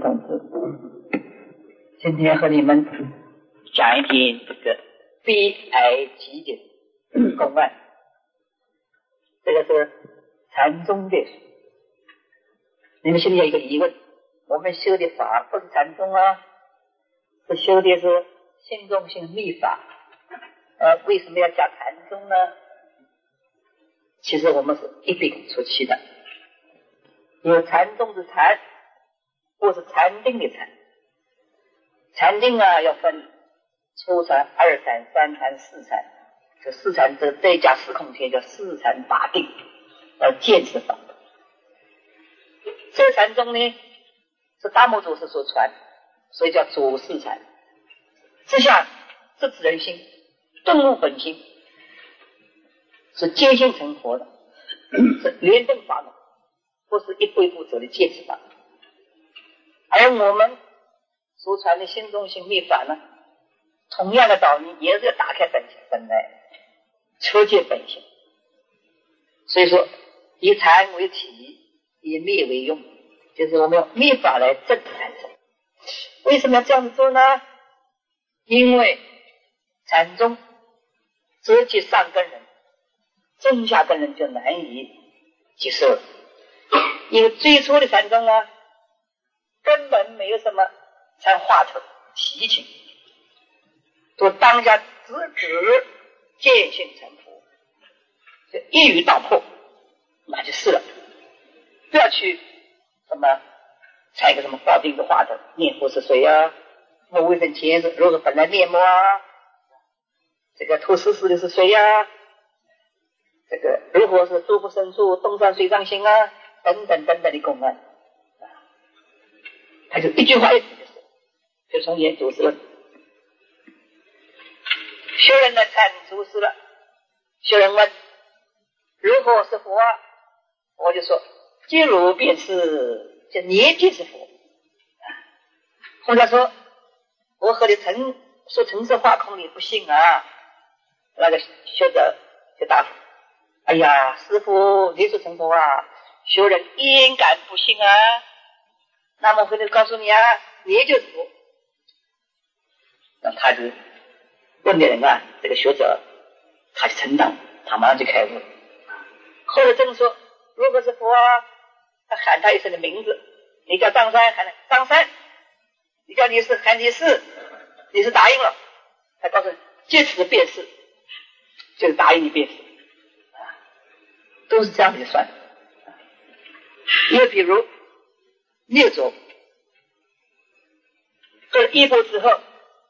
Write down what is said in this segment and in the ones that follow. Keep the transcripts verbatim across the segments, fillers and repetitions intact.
同志，今天和你们讲一篇这个悲哀极的公案。这个是禅宗的书。你们心里有一个疑问，我们修的法不是禅宗啊，是修的是心中性密法，呃，为什么要讲禅宗呢？其实我们是一并出去的，因为禅宗是禅，不是禅定的禅。禅定啊，要分初禅、二禅、三禅、四禅。这四禅这再加四空天叫四禅法定，要见识法。这个禅宗呢是大摩祖师所传，所以叫祖四禅。之下直指人心，顿悟本心，是见性成佛的，是连顿法门，不是一步一步走的见识法。而我们所传的心中性密法呢，同样的道理也是要打开本性本来，彻见本性。所以说以禅为体，以密为用，就是我们用密法来证禅宗。为什么要这样子做呢？因为禅宗直接上根人，正下根人就难以接受了。因为最初的禅宗呢，根本没有什么禅话头提情，都当下直指见性成佛，就一语道破，那就是了。不要去什么采个什么抱定的话头，念佛是谁啊，摸卫生间是如果本来面膜啊，这个吐丝丝的是谁呀、啊？这个如何是诸不胜数，东山水上行啊，等等等等的公案，他就一句话就是，就从前祖师了。学人的禅祖师了，学人问如何是佛啊？我就说即如便是，就你便是佛。后来说我和你成说成色化空，你不信啊？那个学者就答复：哎呀，师父你说成佛啊，学人焉敢不信啊？那么回头告诉你啊，你就是佛。那他就问的人啊，这个学者他就承担，他马上就开悟了。后来正说如果是佛啊，他喊他一声的名字，你叫张三，喊张三；你叫李四，喊李四，你是答应了，他告诉你借此便是，就是答应你便是，都是这样子就算。因为比如灭族这一步之后，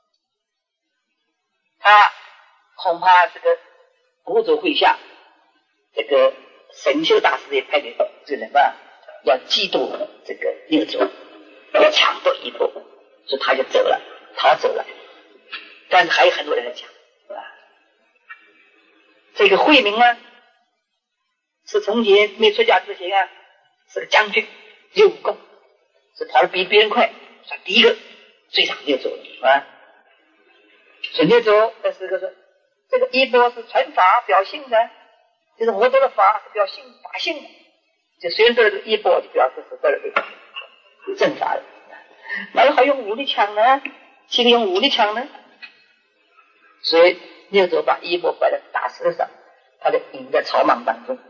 他恐怕这个五祖会下，这个神秀大师也派给这人啊，要嫉妒这个六祖，要抢夺一步，所以他就走了，逃走了。但是还有很多人在讲，是吧？这个慧明呢，是从前没出家之前啊，是个将军，有武功，是跑得比别人快，算第一个追上六祖了，是吧？所以六祖那是个说，这个衣钵是传法表性的，就是我得了法是表性法性的，就虽然得了这个衣钵，就表示是得了这个正法了。哪有还用武力抢呢？岂可用武力抢呢？所以六祖把衣钵摆在大石上，他就隐在草莽当中，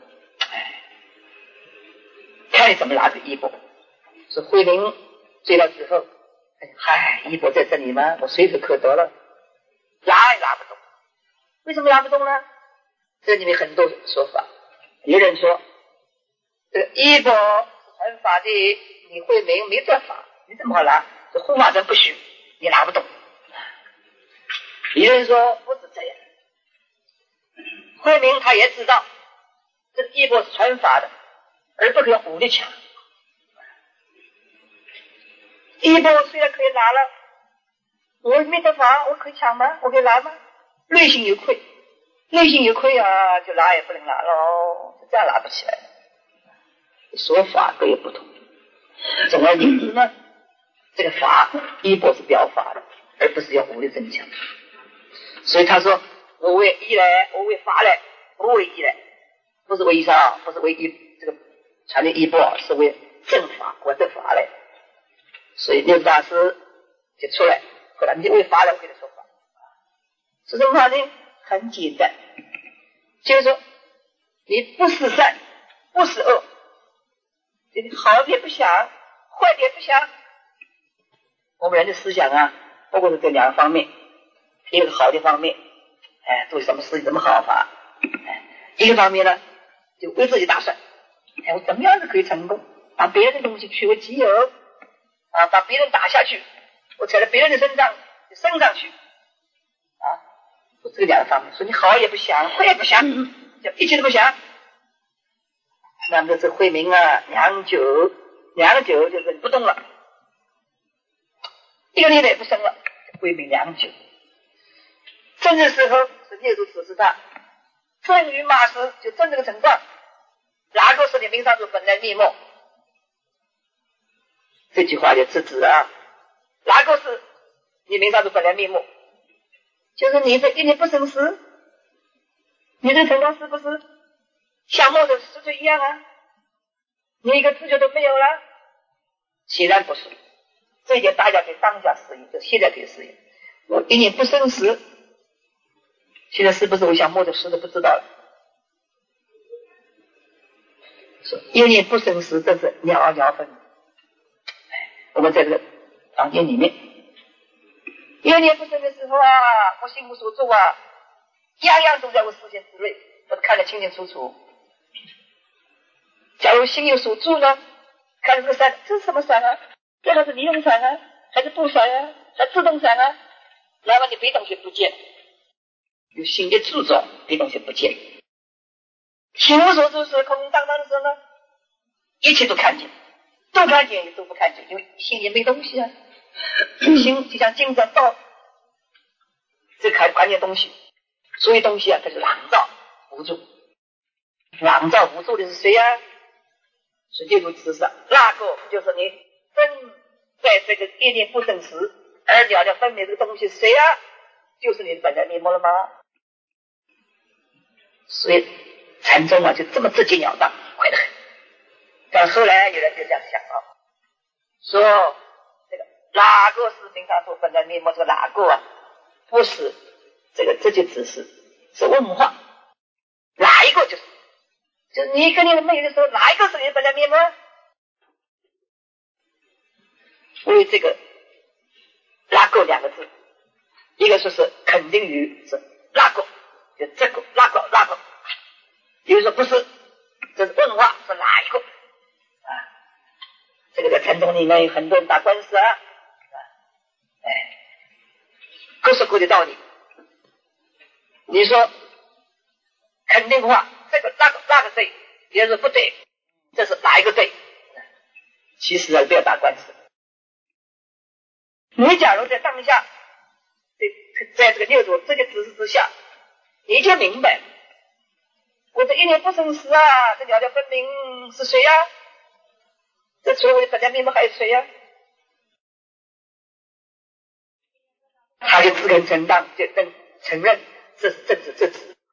看你怎么拿着衣钵。是慧明追到之后，嗨，衣钵在这里吗？我随手可得了，拉也拉不动。为什么拉不动呢？这里面很多说法。有人说这个衣钵是传法的，你慧明没得法，你怎么好拿？这护法神不许，你拿不动。有人说不是这样，慧明他也知道这个衣钵是传法的，而不可以用武力抢。衣钵虽然可以拿了，我没得法，我可以抢吗？我可以拿吗？内心有愧，内心有愧啊，就拿也不能拿喽，这样拿不起来。说法各有不同。总而言之呢，这个法衣钵是表法的，而不是要武力增强。所以他说我为一来，我为法来，不为一来，不是为衣裳，不是为一这个传的衣钵，是为正法，我得法来。 所以六大师就出来，后来你为法了会的说法，是什么话呢？很简单，就是说你不是善，不是恶，你好也不想，坏也不想。我们人的思想啊，不过是这两个方面，一个是好的方面，哎，做什么事情怎么好法，哎，一个方面呢，就为自己打算，哎，我怎么样子可以成功，把别人的东西据为己有，啊，把别人打下去，我踩在别人的身上升上去，啊，这个两个方面，所以你好也不想，坏也不想，就一切都不想。那么这慧明啊，酿酒，酿酒就是不动了，一个念头也不生了，慧明酿酒。正的时候是业主指示他，正于马时就正这个情况，哪个是你名上主本来面目？这句话就直指啊，哪个是你名上主本来面目？就是你这一念不生时，你这情况是不是像梦的失去一样啊？你一个知觉都没有了？显然不是，这一点大家可以当下适应，就现在可以适应。我一念不生时，现在是不是我想摸着湿的不知道了？一念不生时，这是鸟鸟分。我们在这个房间里面，一念不生的时候啊，我心无所住啊，样样都在我视线之内，我都看得清清楚楚。假如心有所住呢，看这个伞，这是什么伞啊？这个是尼龙伞啊，还是布伞啊，还是自动伞啊？那么你别东西不见，有心的注重，别东西不见。心无所住是空空荡荡的时候呢，一切都看见，都看见也都不看见，因为心里没东西啊。心就像金山道，这看关键东西，所有东西啊，它是朗照无助。朗照无助的是谁啊？是业主指示，那个就是你正在这个一念不生时，而了了分别这个东西是谁啊？就是你本来面目了吗？所以禅宗啊，就这么直截了当，快得很。但后来有人就这样想啊，说这个哪个是平常说本来面目，这个哪个啊，不是这个这就只是是问话，哪一个就是就是你跟你的妹的时候，哪一个是你本来面目？所以这个哪个两个字，一个说是肯定语是哪个，就这个哪个哪个，比如说不是，这是问话，是哪一个啊？这个在禅宗里面有很多人打官司啊，哎，各是各的道理。你说肯定话，这个那个那个对，别人说不对，这是哪一个对？其实啊，不要打官司。你假如在当下，在这个六祖这个指示之下，你就明白，我这一念不生时啊，这了了分明是谁呀、啊？这所谓的本来面目还有谁呀、啊？他就自肯承担，就认承认这是正直正直。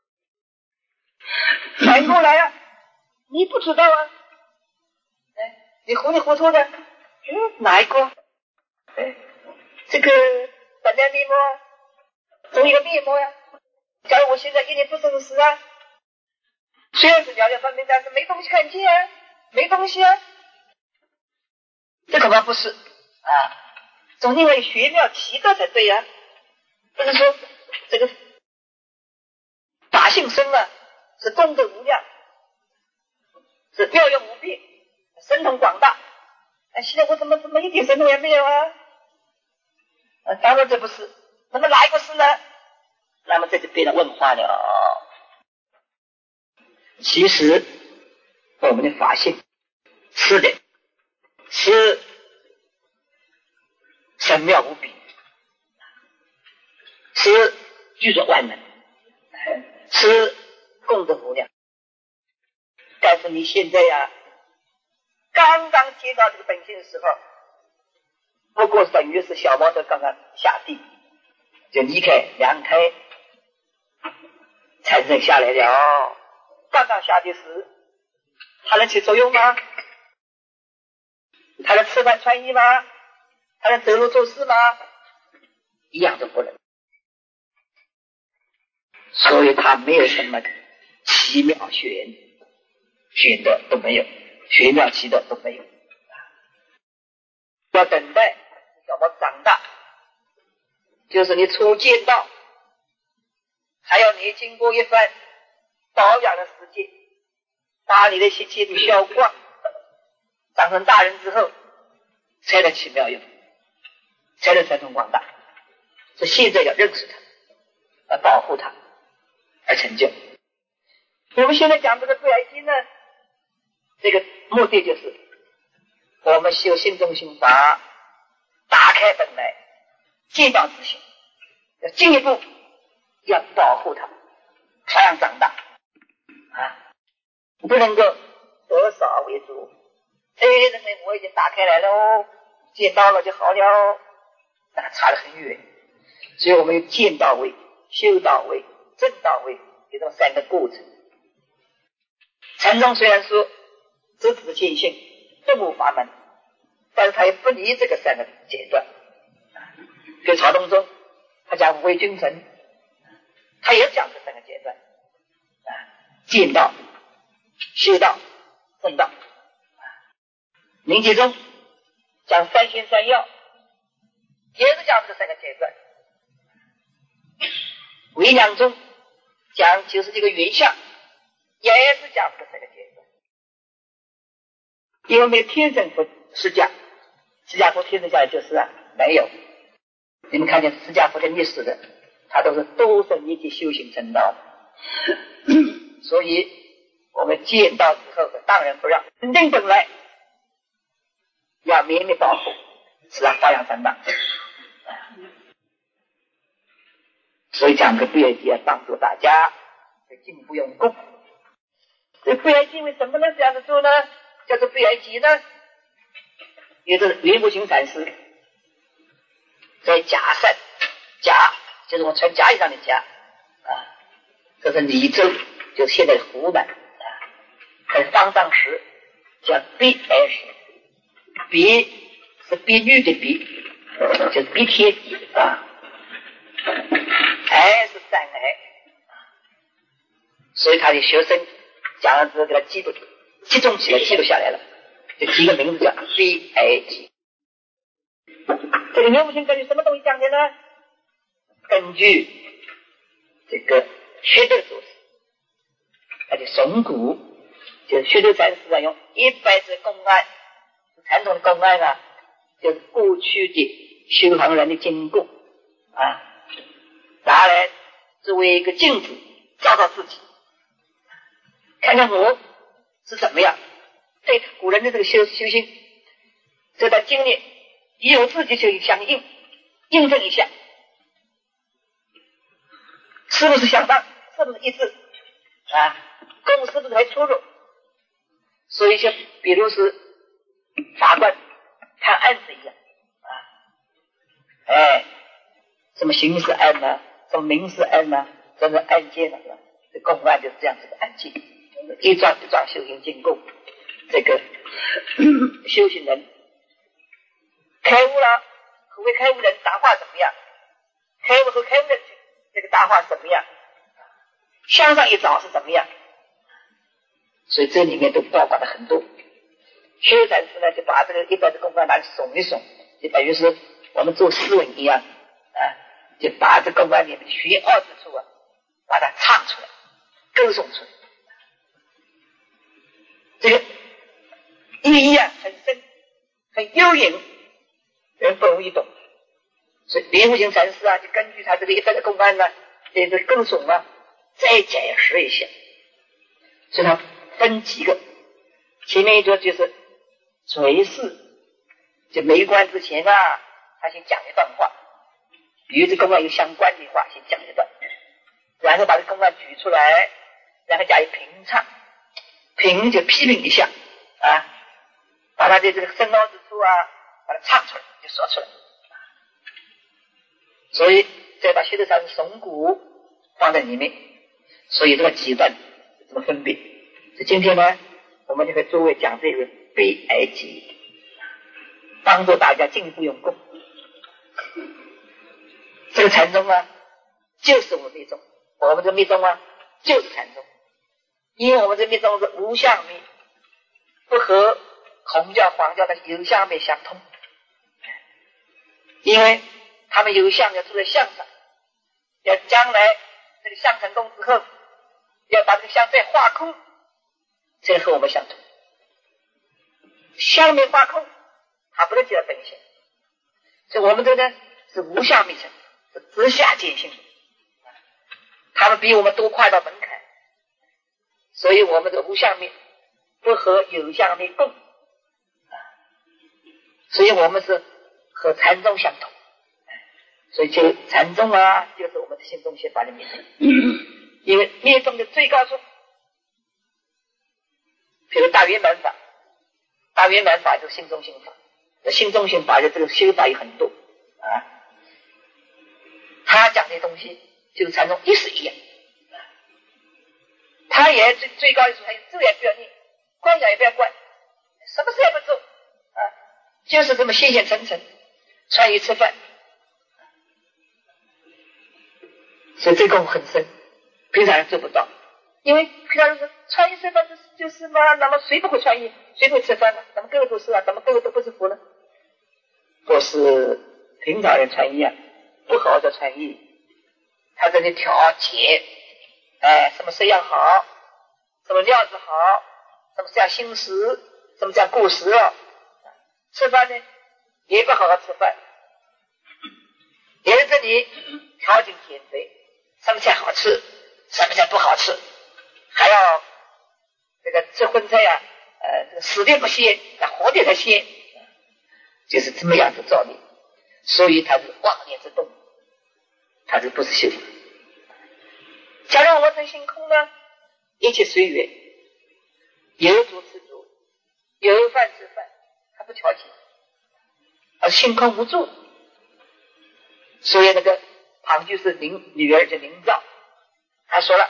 反过来啊，你不知道啊，哎，你糊里糊涂的，嗯，哪一个？哎，这个本来面目总有一个面目呀、啊。假如我现在一念不生时啊，虽然是了了分明，但是没东西看见啊，没东西啊，这恐怕不是啊，总因为玄妙奇特才对呀、啊。不是说这个法性深啊，是功德无量，是妙用无边，神通广大。哎，现在我怎么怎么一点神通也没有啊？啊，当然这不是。那么哪一个是呢？那么这就变成问话了。其实我们的法性是的，是神妙无比，是具足万能，是功德无量。但是你现在呀、啊，刚刚接到这个本性的时候，不过等于是小毛头刚刚下地，就离开两胎，产生下来了。刚刚下地时，它能起作用吗？它能吃饭穿衣吗？ 他能走路做事吗？一样都不能。所以他没有什么奇妙玄玄的都没有，玄妙奇的都没有。要等待叫我长大，就是你初见到，还要你经过一番保养的时间，把你的习气都消光，长成大人之后才能起妙用，才能神通广大。所以现在要认识它，要保护它，而成就。我们现在讲这个不爱心呢，这个目的就是我们修心中心法，打开本来见到自性，要进一步要保护它，它让长大啊，不能够得少为主。哎，认为我已经打开来了哦，见到了就好了哦，那个差得很远。所以我们有见到位、修到位、正到位，有这么三个过程。禅宗虽然说直指见性，顿悟法门，但是他也不离这个三个阶段。就曹洞宗他讲无为君臣，他也讲这三个阶段啊，见道、修道、正道。明记中讲三心三要，也是讲这三个阶段。微量中讲就是这个原相，也是讲这三个阶段。因为没有天生佛释迦，释迦佛天生下来就是啊，没有。你们看见释迦佛的历史的，他都是多生一劫修行成道的。所以我们见到之后当仁不让，肯定本来要绵密保护，使他发扬成大。所以讲个不愿意帮助大家进步用功。这不愿意为什么能这样子做呢？叫做不愿意呢？也就是圆不行禅师在甲山，甲就是我穿甲衣上的甲啊，这是黎州，就是现在的湖南啊，在方丈石叫 B S，B 是碧绿的碧，就是碧天啊，癌是三癌，所以他的学生讲了之后给他记录集中起来记录下来了，就起个名字叫 B A G。 这个牛不行根据什么东西讲的呢？根据这个学斗祖师，而且诵古，就是学斗禅师啊，用一百字公案，禅宗的公案啊，就是过去的修行人的经过啊，拿来作为一个镜子照照自己，看看我是怎么样，对古人的这个修修行这段经历与我自己修行相应，印证一下是不是相当，是不是一致啊，功是不是还出入。所以就比如是法官看案子一样啊，哎，什么刑事案呢，什么民事案呢，什么案件呢，这公案就是这样子的案件，一桩一桩修行经过，这个修行人开悟了，何谓开悟人？大化怎么样？开悟和开悟人这个大化怎么样？向上一找是怎么样？所以这里面都包括了很多。修禅师呢，就把这个一般的公案拿来耸一耸，就等于是我们做诗文一样啊，就把这公案里面的玄奥之处啊，把它唱出来，歌颂出来。这个意义啊很深，很幽隐，人不容易懂。所以莲湖行禅师啊，就根据他这个一般的公案呢，这个歌颂啊，再解释一下。所以他分几个，前面一个就是垂示，就没关之前啊，他先讲一段话，与这公案有相关的话先讲一段，然后把这公案举出来，然后加以评唱，评就批评一下啊，把他的这个深奥之处啊，把它唱出来，就说出来。所以再把学斗禅师诵古放在里面，所以这个几段这么分别。所以今天呢，我们就给诸位讲这个悲哀集，帮助大家进一步用功。 这个禅宗啊，就是我们密宗，我们这密宗啊，就是禅宗，因为我们这密宗是无相密，不和孔教、黄教的有相密相通，因为他们有相要住在相上，要将来这个相成功之后，要把这个相再化空，这个和我们相同。相没化空，它不能见到本性，所以我们这个呢是无相密成，是直下见性，他们比我们多跨到门槛，所以我们的无相密不和有相密共，所以我们是和禅宗相同，所以就禅宗啊，就是我们的心中心法的灭宗，因为灭宗的最高处，比如大圆满法，大圆满法就是心中心法，心中心法的这个修法也很多啊。他讲的东西就是禅宗一式一样，他也最最高的时候，他咒也不要念，观想也不要观，什么事也不做啊，就是这么心想沉沉，穿衣吃饭，所以这功夫很深，平常人做不到。因为平常人说穿衣吃饭就是嘛，那么谁不会穿衣，谁会吃饭呢？咱们个个都是啊，咱们个个都不是佛呢。不是平常人穿衣啊，不好好的穿衣，他这里调节，哎，什么式样好，什么料子好，什么样心食，什么样过食哦。吃饭呢也不好好吃饭，也在这里调整减肥，什么菜好吃，什么菜不好吃，还要这个吃荤菜啊，呃，这个死的不鲜，活的才鲜，就是这么样子造孽，所以它是妄念之动，它是不是修法。假如我们成性空呢，一切随缘，有足吃足，有饭吃饭，它不调节，而性空无助。所以那个庞居士灵女儿叫灵照，他说了，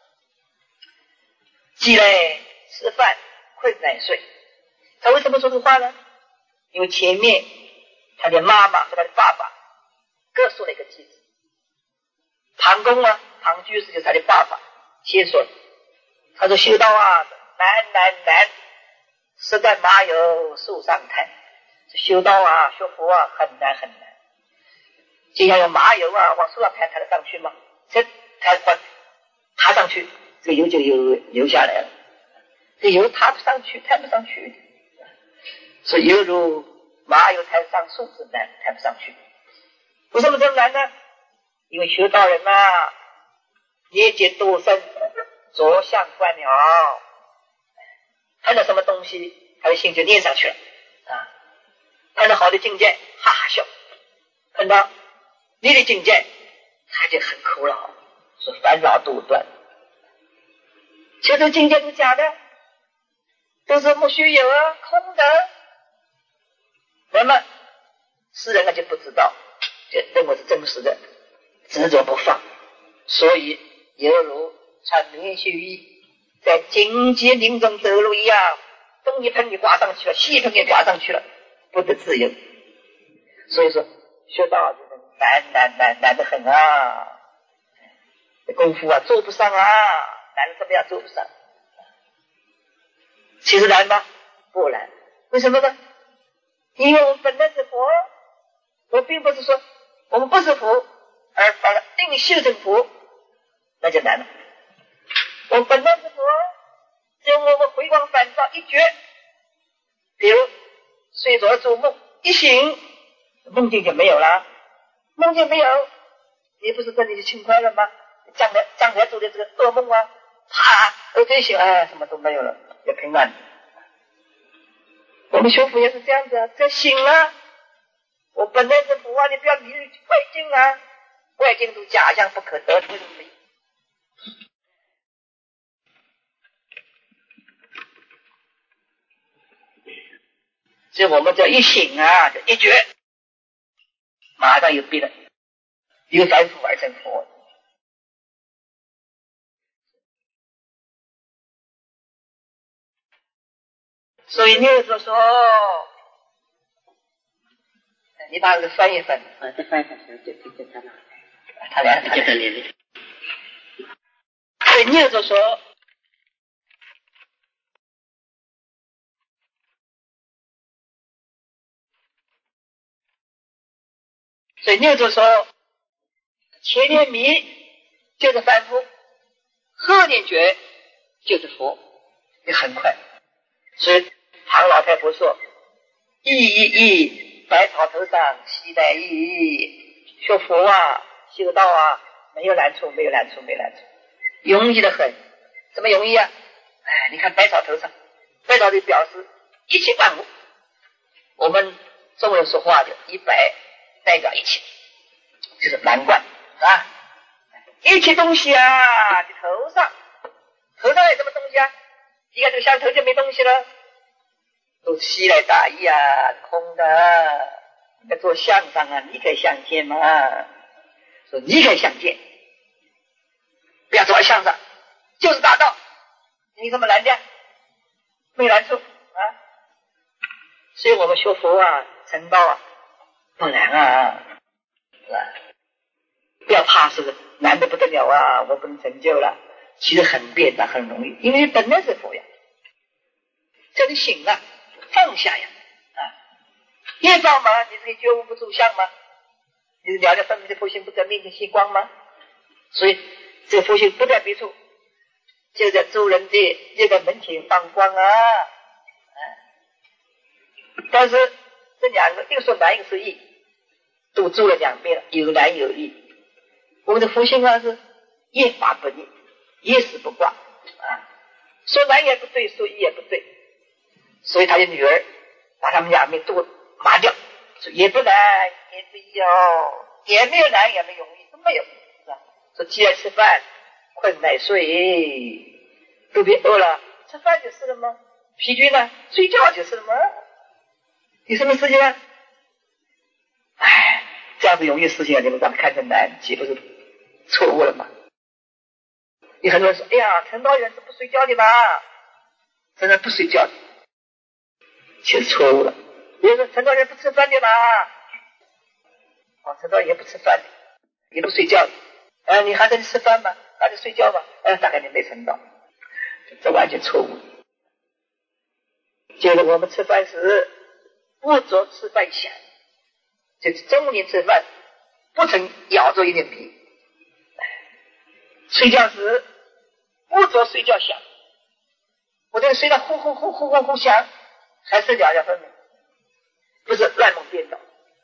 饥来吃饭，困难睡。他为什么说这话呢？因为前面他的妈妈和他的爸爸各说了一个句子。庞公啊，庞居士就是他的爸爸先说的，他说修道啊，难难难，实干马有树上滩。修道啊，学佛啊，很难很难。就像有麻油啊，往树上抬抬得上去吗？这抬爬爬上去，这个油就油流下来了。这油抬不上去，抬不上去，所以犹如麻油抬上树子难，抬不上去。为什么这么难呢？因为修道人啊，业界多深，着相观了，看到什么东西，他的心就念上去了啊。看到好的境界，哈哈笑；看到你的境界，他就很苦恼，是烦恼多断。求这境界是假的，都是不虚有啊，空的。那么世人呢就不知道，就认为是真实的，执着不放，所以犹如穿连续衣，在荆棘林中走路一样，东一盆给挂上去了，西一盆给挂上去了，不得自由。所以说学道就是难难难难得很啊，功夫啊做不上啊，难得怎么样做不上？其实难吗？不难。为什么呢？因为我们本来是佛，我并不是说我们不是佛而把它定修成佛，那就难了。我们本来是佛，只有我们回光返照一觉，比如睡着做梦，一醒梦境就没有了，梦境没有，你不是这里就轻快了吗？将来将来做的这个噩梦啊，啪，我这一醒，哎，什么都没有了，也平安。我们学佛也是这样子啊，这醒了，我本来是佛啊，你不要迷外境啊，外境都假象不可得，为什么没有？所以我们这一醒啊，就一觉，马上有别的，由凡夫而成佛。所以那个时候说，你把这个翻译翻， 啊，这翻译翻就就就他那。 他俩他俩连的。所以牛就说，所以牛就说，前念迷就是凡夫，后念觉就是佛，也很快。所以唐老太婆说：“一一一，百草头上西来意，学佛啊，修道啊，没有难处，没有难处，没有难处，容易的很。怎么容易啊？哎，你看百草头上，百草就表示一切万物。我们中文说话的一百代表一切，就是难怪啊！一切东西啊，你头上，头上有什么东西啊？你看这个香头就没东西了，都是西来大意啊，空的。在做相上啊，你可以相见嘛？说你可以相见，不要走在相上，就是大道。你怎么难的？没难处啊！所以我们学佛啊，成道啊，不难啊，是吧？不要怕是难得不得了啊，我不能成就了。其实很简单，很容易，因为本来是佛呀。叫你醒了，放下呀！啊，业障嘛，你这个觉悟不住相吗？你了了分明的佛性不在面前星光吗？所以这个佛性不在别处，就在诸人的这个门前放光啊！啊，但是这两个一个说难，一个说易，都住了两边了，有难有易。我们的佛性啊是一法不逆，一时不挂啊，说难也不对，说易也不对。所以他的女儿把他们两边都麻掉，说也不难也不易哦，也没有难也没有容易，都没有，是吧？说既然吃饭困乃睡，都别饿了，吃饭就是了吗？疲倦了睡觉就是了吗？有什么事情啊？哎，这样子容易事情啊，你们把它看成难，岂不是错误了吗？有很多人说，哎呀，成道人是不睡觉的吧？真的不睡觉的，其实错误了。比如说成道人不吃饭的吧？哦，成道人也不吃饭的，也不睡觉的。呃，你还在吃饭吗？还在睡觉吗？呃，大概你没成道，这完全错误。就是我们吃饭时不着吃饭想，就是中年吃饭不曾咬着一点皮，睡觉时不着睡觉想，我这个睡到呼呼呼呼呼呼响，还是了了分明，不是乱梦颠倒，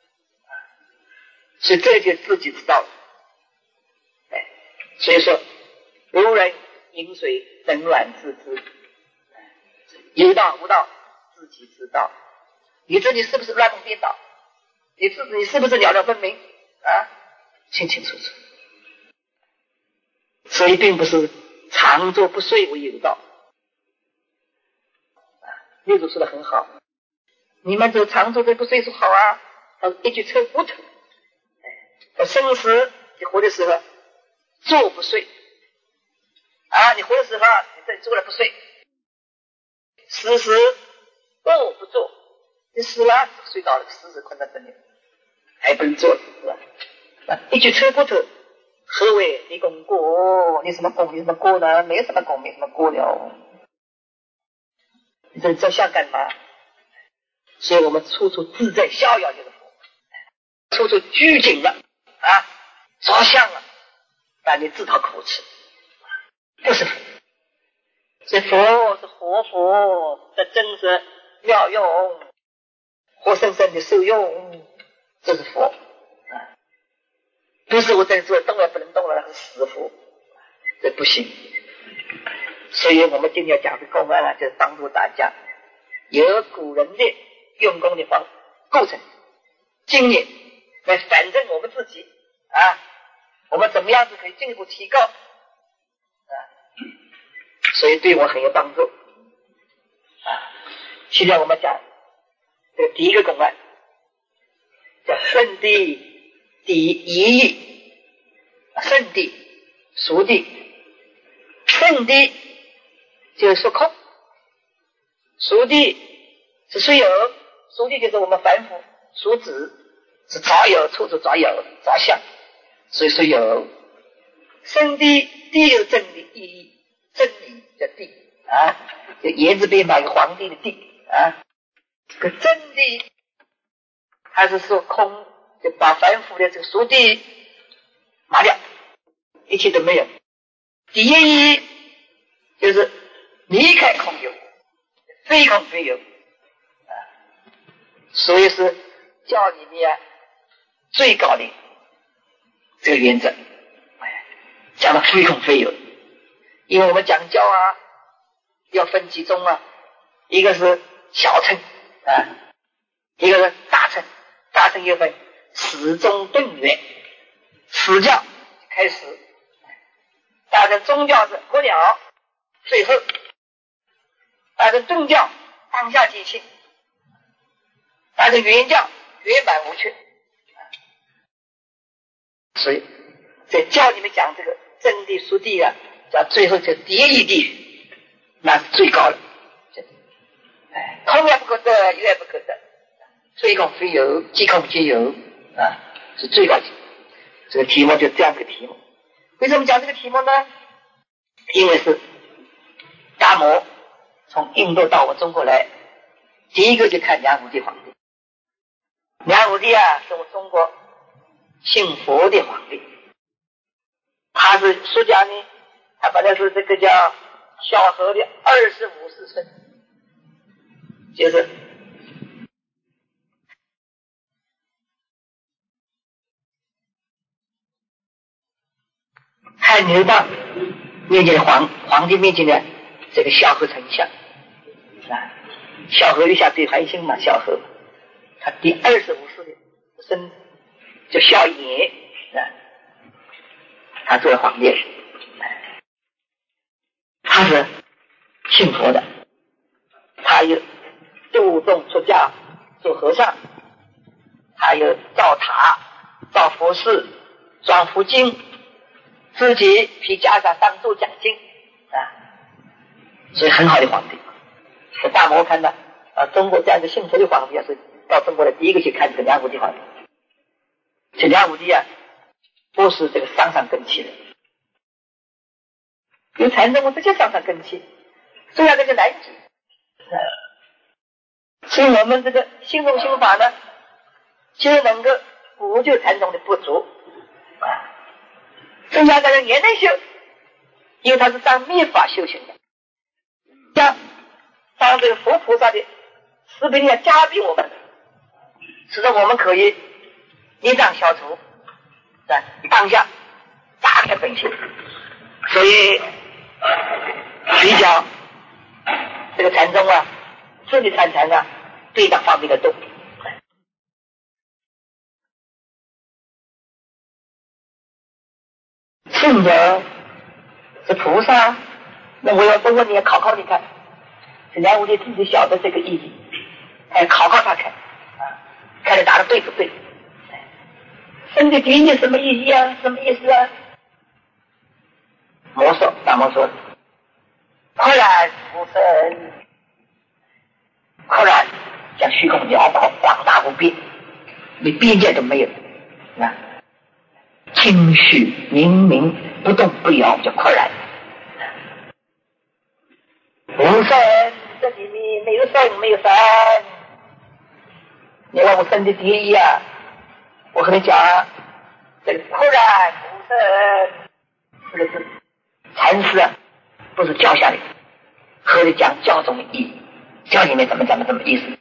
所以这就自己知道了。哎，所以说如人饮水，冷暖自知，有道无道自己知道。你自己是不是乱梦颠倒？你自己是不是了了分明啊？清清楚楚。所以并不是常坐不睡为有道。六祖说的很好，你们这常坐不睡说好啊，他一句车不成。哎，生时你活的时候坐不睡啊，你活的时候你这里坐了不睡，死时坐不坐，你死了睡着了，死时困在这里还不能坐，是吧？啊，一句车不成。何谓你功过？你什么功？你什么过呢？没有什么功，没什么过了。你这照相干嘛？所以我们处处自在逍遥就是佛，处处拘谨了啊，着相了，那你自讨口吃，不是佛。所以佛是活佛的真实妙用，活生生的受用，这是佛。不是我在做动了不能动了，那是死佛，这不行。所以我们今天讲的公案呢，就是帮助大家有古人的用功的方构成经验来反正我们自己啊，我们怎么样子可以进一步提高啊？所以对我很有帮助啊。现在我们讲这个第一个公案，叫圣地第一义，圣地熟地，圣地就是说空，熟地是虽有，熟地就是我们凡夫，熟子是着有，处处着有着相， 所以说有生地，地有真理意义，真理叫地啊，就言字边旁一个皇帝的帝啊。这个真谛，它是说空，就把凡夫的这个俗谛拿掉，一切都没有。第一义就是离开空有，非空非有啊，所以是教里面啊最高的这个原则，讲到非空非有。因为我们讲教啊要分几种啊，一个是小乘啊，一个是大乘。大乘又分始终顿圆，始教开始，大乘中教是末了，最后大乘顿教当下即性，大乘圆教圆满无缺。所以在教里面讲这个真谛俗谛啊，叫最后叫第一谛，那是最高的，空也不可得，有也不可得，非空非有，即空即有啊，是最高级。这个题目就这样一个题目。为什么讲这个题目呢？因为是大摩从印度到我中国来，第一个就看梁武帝皇帝。梁武帝啊，是我中国信佛的皇帝，他是出家呢，他本来是这个叫小和的二十五世孙，就是太牛棒面前的皇皇帝面前的这个孝和丞相啊，孝和一下对韩信嘛，孝和他第二十五世的孙叫孝衍啊，他做皇帝，他是信佛的，他有度众出家做和尚，还有造塔造佛寺装佛经，自己批袈裟当做讲经啊，所以很好的皇帝。这大摩看到啊，中国这样一个信佛的皇帝啊，是到中国的第一个去看这个梁武帝皇帝。这梁武帝啊，不是这个上上根器的，因为禅宗我直接上上根器，这样这个难解。所以我们这个心中心法呢，就能够补救禅宗的不足啊。增加这个也能修，因为它是当密法修行的，像当这个佛菩萨的慈悲力加俾我们，使得我们可以业障消除，啊，当下打开本性。所以比较这个禅宗啊，自力参禅啊，对这方面的多。圣者是菩萨，那我要多问你，考考你看，这梁武帝自己晓得这个意义，哎，考考他看，啊，看你答的对不对？生的第一什么意义啊？什么意思啊？魔说，大魔说，忽然无生，忽然像虚空辽阔，广大无边，连边界都没有啊。清虚明明不动不摇，叫忽然无声，这里面没有声，没有声。你问我生的第一啊，我和你讲，这个忽然无声，这个是禅师啊，不是教下来，和你讲教中的意义，教里面怎么讲的什么意思？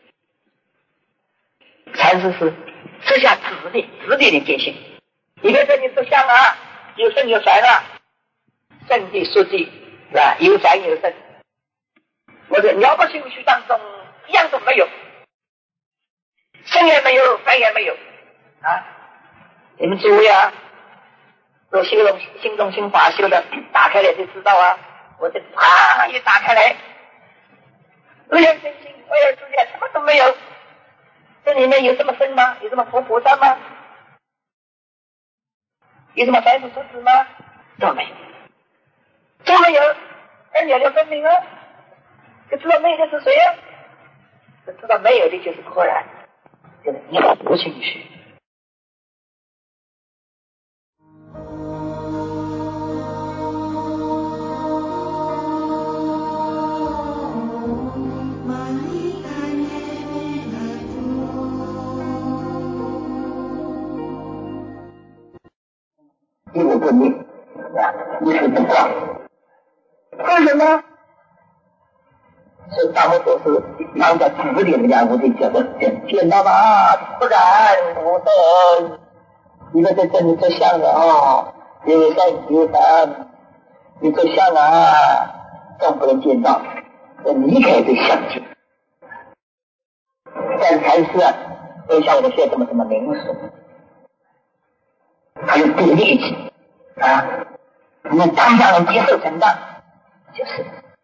禅师是设下指定指定的典型。你别说你说像啊，有生有凡啊，圣地俗地是吧？有凡有圣，我说了不兴趣当中一样都没有，生也没有，凡也没有啊！你们诸位啊，若修了心中心法修的，打开来就知道啊！我这啪一打开来，恶缘真心，恶缘之间什么都没有，这里面有什么生吗？有什么佛菩萨吗？有什么凡夫俗子吗？都没有，都没有，而了了分明啊！就知道没有的是谁啊？就知道没有的就是忽然，就是了无情绪。 无事不光。为什么？是大摩所说按照指点的样，我就叫做见到吧，不然无灯。你在这这里做相啊，有山有山，你做相啊，更不能见到，要离开这相境。但禅师啊，都像我们现在这么这么明熟，还有鼓励气啊，你当下能接受成长，就是。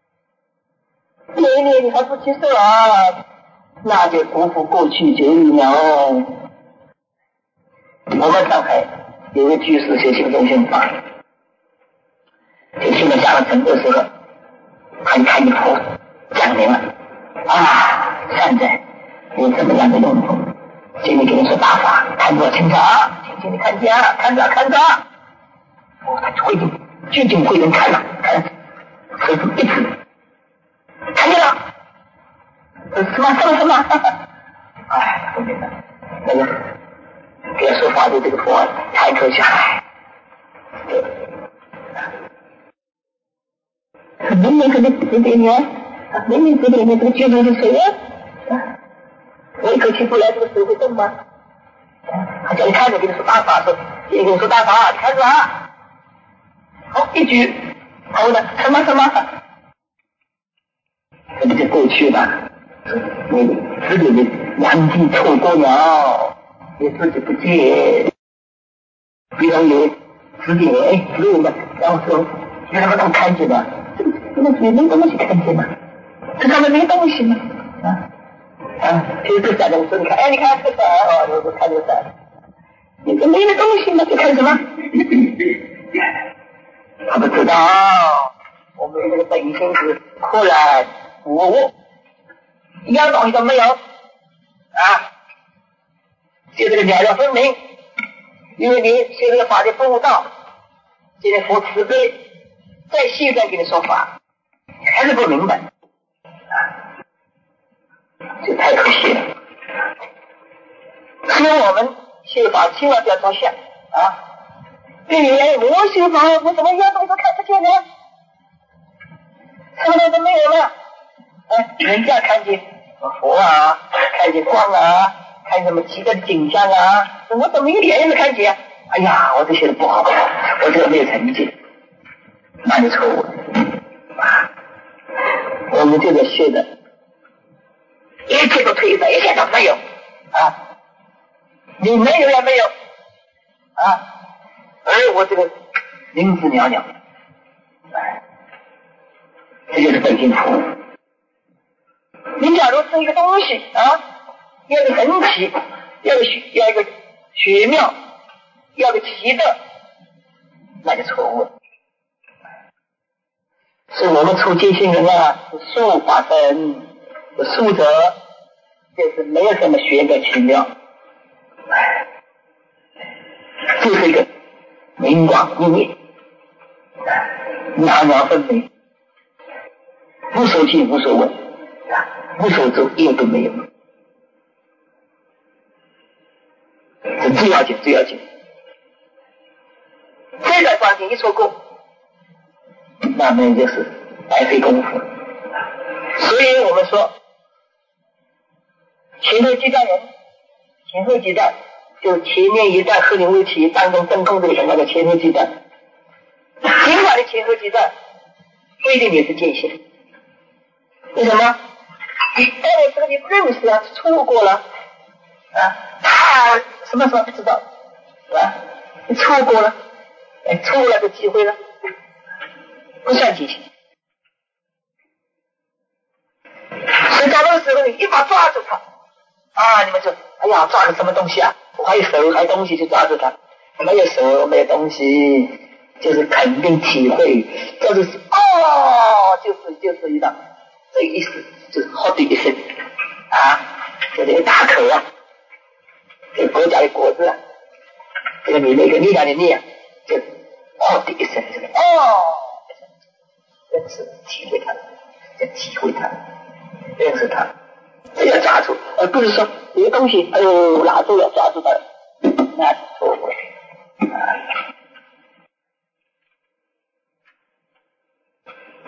年年你还不接受啊，那就辜负过去九一年哦。我们上海有个居士学心中心法，就现在下了成的时候，他就看一幅讲明了啊，善哉有什么样的用途，心里给你说大法，看着清察，轻轻的看见，看着看着，哦，他会就聚精会神看了，看手指一指，看见了，什么什么什么，哎，后面的那个给他说法的这个佛抬头下来，明明可能指点你啊，明明指点你，这个居士是谁呀？我一口气不来，这个手会动吗？他叫你看着，给你说大法，说给你说大法，你看着啊，好一举，好的，什么什么，这不就过去了？你自己的良机错过了，你自己不见，比方有指点哎指引的，然后说有什么都看见了，这个这个没没东西看见了，这上面没东西吗？啊啊，就是这伞的时候，你看，哎，你看这个伞哦，我看这个伞，你这没的东西吗？这看什么？他不知道，我们这个本性是忽然无物，一样东西都没有啊，就这个了了分明，因为你学这个法的不悟道，现在佛慈悲，再细再给你说法，还是不明白啊，这太可惜了。所以我们修法千万不要着相啊！对你来，我修法，我怎么样东西都看不见呢？什么都没有了，哎，人家看见佛啊，看见光啊，看见什么奇特的景象啊，我怎么一点也没看见？哎呀，我这写的不好，我这个没有成绩，那就错误了啊！我们这个学的，一切都推翻，一切都没有啊！你没有也没有啊，而我这个名字袅袅，哎，这就是本性佛。你假如是一个东西啊，要个神奇，要个要一个玄妙，要个奇特，那就错误了。是我们出家心人啊，是术法身，是术者，就是没有什么玄个奇妙。就是一个明光明灭，袅袅分明，无所见无所闻，无所作业都没有，这最要紧最要紧。这个关键一错过，那么就是白费功夫。所以我们说前后几代人，前后几代就前面一代鹤龄卫起当中登空这个什么叫前后几代，尽管的前后几代不一定也是见性。为什么？你到了这个你不认识啊，错过了啊，他什么时候不知道，是吧？你错过了，哎，错过了这机会了，不算见性。所以到那个时候你一把抓住他啊，你们说，哎呀，抓住什么东西啊？我还有手，还有东西去抓住它，没有手，没有东西，就是肯定体会，就是哦，就是就是一道，这个意思就是好的一声啊，就是一个大口啊，这个国家的国字啊，这个你那个力量的力啊，就好的一声，这个哦，认识体会它，就体会它，认识它。这要抓住，而不是说有个东西，哎呦，拿住了，抓住它，那是错误的。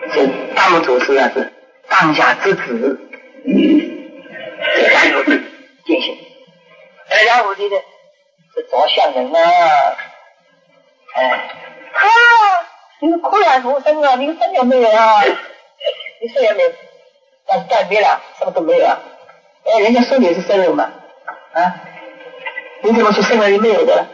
是大木祖师啊，是当下之子，这个三个践行。二两五的呢是着相人啊，哎，他你是苦难出生啊，你生也没有啊，你生也没有，但是干别了，什么都没有啊。哎，人家说你是生人嘛，啊，你怎么说生人也没有的了？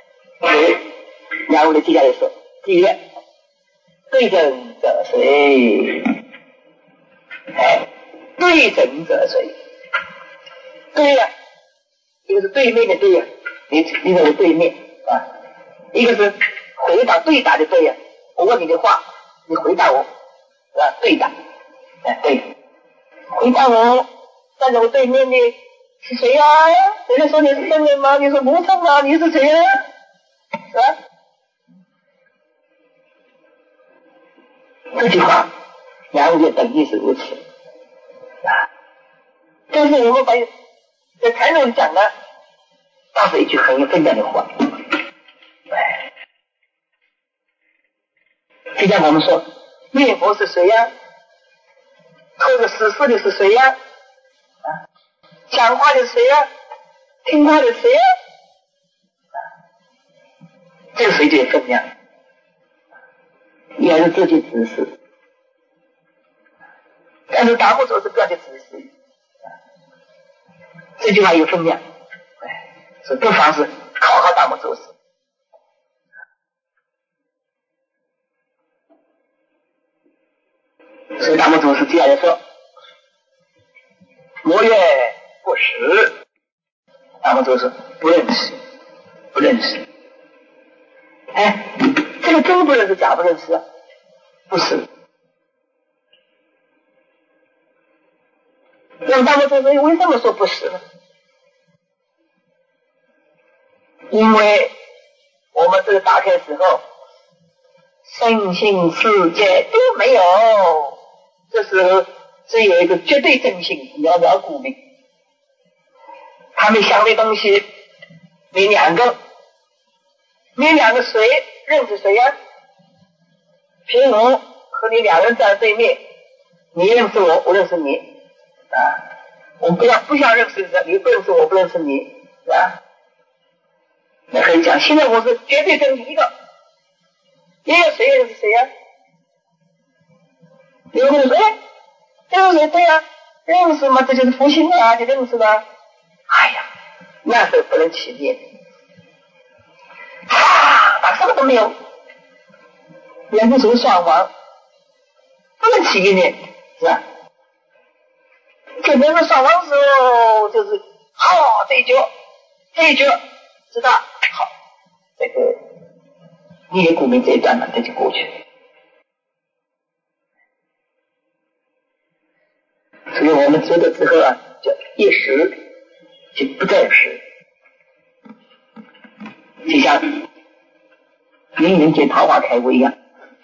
然后呢，接下来说，第一，对症者谁？哎，对症者谁？对呀、啊，一个是对面的对呀、啊，你你这个对面啊，一个是回答对答的对呀、啊。我问你的话，你回答我，啊，对答，哎，对，回答我，站在我对面的是谁呀、啊？人家说你是真人吗？你说不是啊，你是谁呀、啊？是吧？这句话，然后等于是如此啊。但是我们发现，在禅宗里讲的，倒是一句很有分量的话。哎，就像我们说，念佛是谁呀、啊？拖着死尸的是谁呀、啊？啊，讲话的是谁呀、啊？听话的是谁呀、啊？这个谁就有分量，也是自己指示。但是达摩祖师不要去指示，这句话有分量，所以不妨是考考达摩祖师。所以达摩祖师接下来说：“我曰不识。”达摩祖师不认识，不认识。哎，这个真不认识，假不认识啊？不是。那么达摩祖师为什么说不识呢？因为我们这个打开时候，身心世界都没有，这时候只有一个绝对真心，寥寥孤立。他们想的东西，你两个，你两个谁认识谁呀、啊？譬如和你两个人站在对面，你认识我，我认识你啊。我们不要不想认识你，你不认识我，不认识你啊。那可以讲，现在我是绝对真心一个，也有谁认识谁呀、啊？有人说，哎，认识谁？对呀、啊，认识嘛，这就是福星啊，就认识了。哎呀，那时候不能起念啊，他什么都没有，两个手双亡，不能起念，是吧？这边是双亡时候，就是好这一脚，这一脚知道好，这个你也顾名这一段嘛，这就过去了。所以我们知道之后啊，叫一时就不再时，就像名人见桃花开悟一样，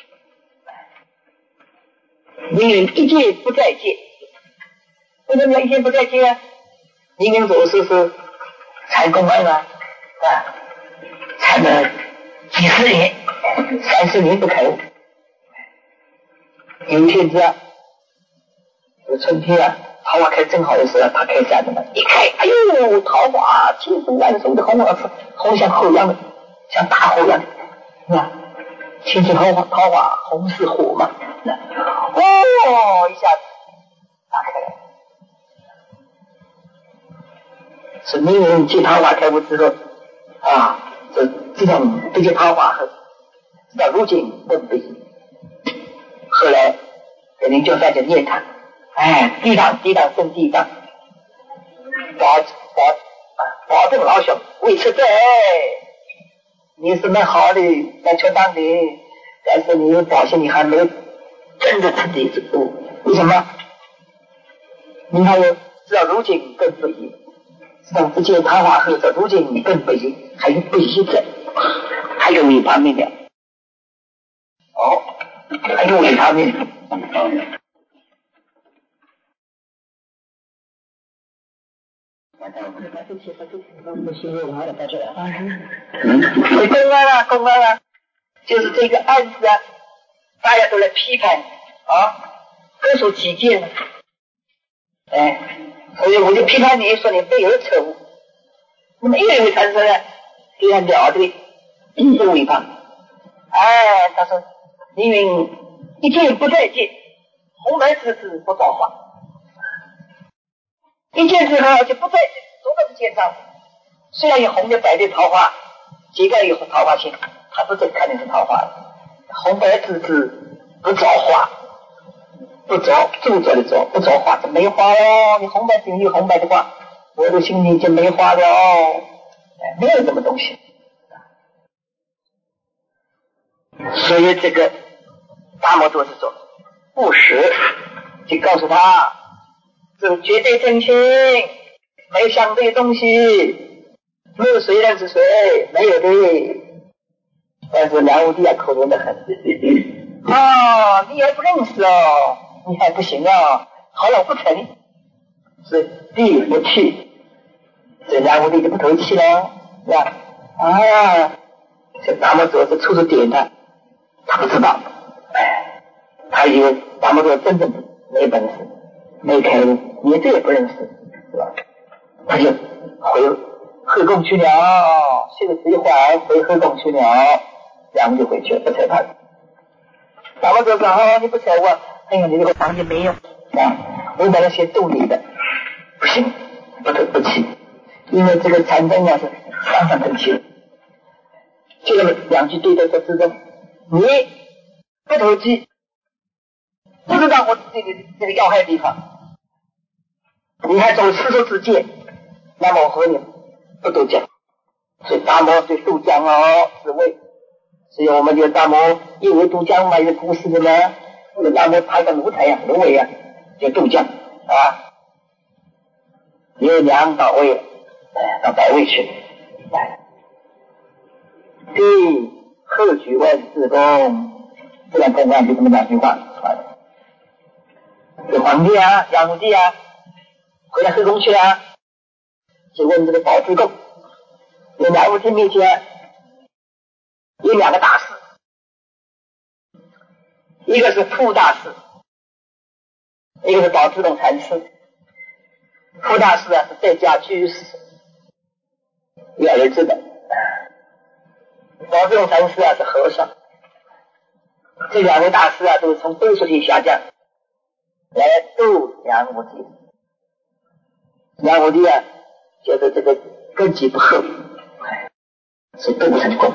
名人一见不再见。为什么要一见不再见啊？名人祖师是禅公案啊，啊，禅了几十年，三十年不开悟。有一天子啊，这个春天啊，桃花开正好的时候，他开山的嘛，一开，哎呦，桃花千树万树的红啊，红像火一样的，像大火一样的，是吧？千树桃花，桃花红似火嘛，哦，一下子打开了。是名人见桃花开悟之后啊，这这种这些桃花直到如今都不行。后来给林教授就念他，哎，地堂地堂生地堂，保保保证老兄为吃在，你是蛮好的，蛮恰当的，但是你保险你还没有真的彻底这个，为什么？你还有直到如今更不行。像之前桃花河这如今更不行，还有不行的，还有一方面的，哦，还有一方面的，嗯。嗯，公安啊，公安啊，就是这个案子啊，大家都来批判啊，各属己见。哎，所以我就批判你说你背有错误。那么一人会产生呢，非常了的这个违法。哎，他说因为一见不再见，红白之子不造化。一见之后就不再见，多的是见上。虽然有红的白的桃花，几个有桃花线，他不再看的是桃花了。红白之子不造化，不造铸造的造，不造化，这没花哦。你红白只有红白的话，我的心里就没花了哦，没有什么东西。所以这个大摩多是说不实，就告诉他这是绝对真心，没有相对的东西，没有谁认识谁，没有的。但是梁武帝啊，可怜的很啊，你还不认识哦，你还不行哦，好了，我不成，是地不去，这梁武帝就不投气了，是吧？啊，这大摩多是处处点他，他不知道，哎，他以为大摩多真正没本事，没开悟，连这也不认识，是吧？他就回后宫去了，这个一会回后宫去了，然后就回去了，不睬他。大摩多说：“哦，你不睬我，哎呀，你这个房子没用啊！我本来先动你的，不行，不得不起，因为这个禅宗啊是常常生气。就这么两句对待说之中，你不投机，不知道我这个这个要害地方，你还走世俗之见，那么我和你不都讲。所以大摩对渡江哦是为，所以我们就大摩因为渡江嘛，有故事的呢。或者大摩拍个芦台呀、芦苇呀，就渡江啊，由梁到魏，哎，到百魏去，哎，对，后举万自宫，这样公案就这么两句话啊。这皇帝啊，梁武帝啊，回来后宫去了，就问这个宝智公，这梁武帝面前有两个大事，一个是副大事，一个是宝智公禅师。副大事啊是在家居士，有儿子的。宝智公禅师啊是和尚。这两位大师啊都是从斗数体下降来度梁武帝。梁武帝啊觉得这个根基不厚，是度不成功。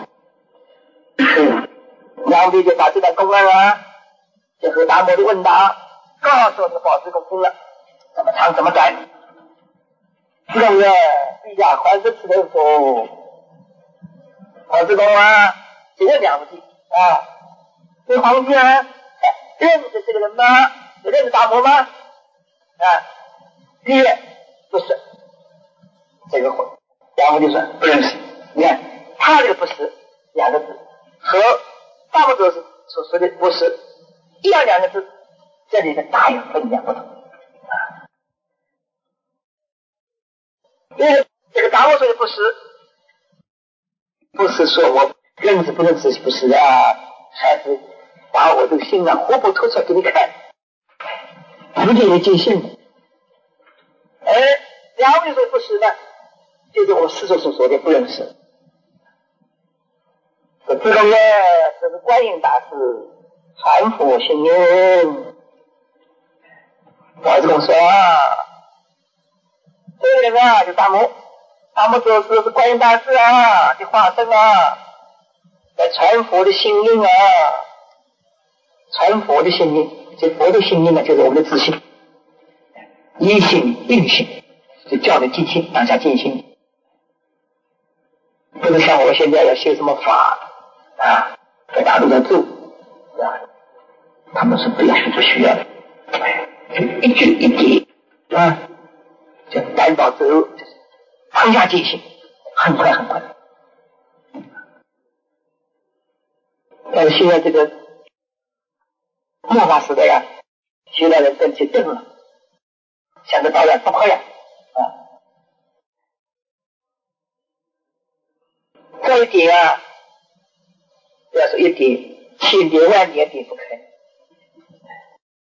梁武帝就把这段公案啊就和大摩的问答告诉这个宝智公听了，怎么唱怎么改。这个陛下还是吃的否？宝智公啊就问梁武帝啊，这皇帝啊认识这个人吗？有认识大摩吗？啊，第一不是，这个梁武帝说不认识。你看他这个不是两个字和大摩多是所说的不是一样两个字，这里的大有分量不同。因为这个大摩说的不是，不是说我认识不认识不是啊，还是把我这个心啊活泼透出来给你看，不见得尽信的。而梁武帝说不是呢，就是我师所所说的不认识。这这个呢，这是观音大师传佛心灵。宝智公说啊，这个人啊就大摩，大摩说是是观音大师啊的化身啊，来传佛的心灵啊，传佛的心灵，这佛的心灵呢就是我们的自信，一心定心，就叫你静心，当下静心，不是像我们现在要修什么法啊，在大陆上做啊，他们是不要不需要的，就一句一点啊，就单刀直入，就是当下进行，很快很快。但是现在这个末法时代呀，现在人更去动了，像个导演不快呀啊！这一点啊，要是一点千点万点点不开。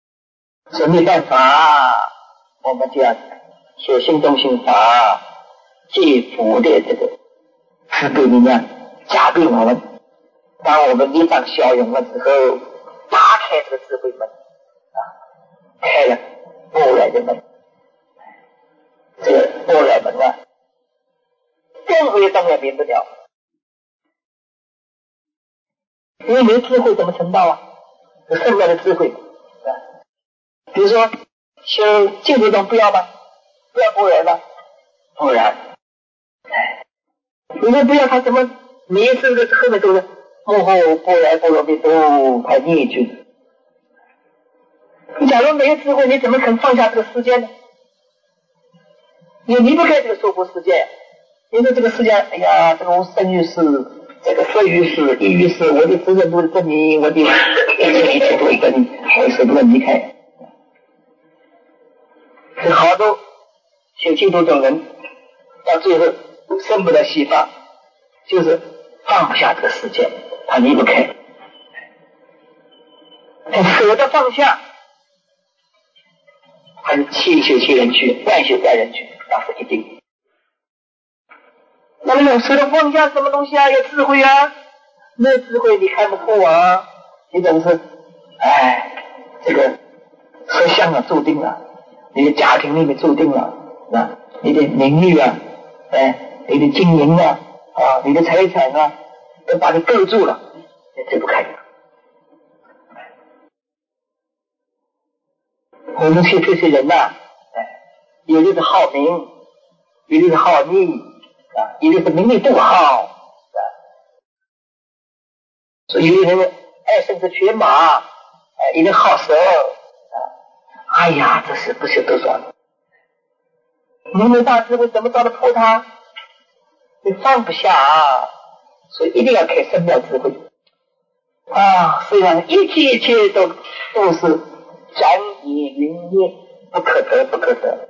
说没办法，我们就要写心动心法，借佛的这个慈悲力量加给我们。当我们力量效用了之后，打开这个智慧门啊，开了波来的门。这个波来门啊，任何一种也免不了。因为没智慧怎么成道啊？有圣人的智慧啊。比如说修净土宗不要吗？不要波来吗？不然，哎，如果不要他怎么每一次的后面都是幕后波来波罗蜜多太念句。你假如没有智慧，你怎么肯放下这个世界呢？你离不开这个娑婆世界。你说这个世界，哎呀，这个我生于世，这个死于世，异于世，我的责任都是跟你，我的一切一切都是跟你，还是不能离开。这好多修净土中人，到最后生不得西方，就是放不下这个世界，他离不开。他舍得放下，还是千修千人去，万修万人去，那是一定。那么舍得放下什么东西啊？有智慧啊！没有智慧你看不破啊！你总是，哎，这个色相啊，注定了，你的家庭里面注定了，啊，你的名誉啊，哎，你的经营啊，啊，你的财产啊，都把你勾住了，你推不开。我们去这些人呐、啊，哎，有的是好名，有的是好利。啊，有的是名利不好，啊，所以有的人爱生是犬马，啊，有的好色，啊，哎呀，这是不晓得说。你没大智慧怎么找得破它？你放不下啊，所以一定要开圣妙智慧啊！虽然一切一切都都是转眼云烟，不可得，不可得。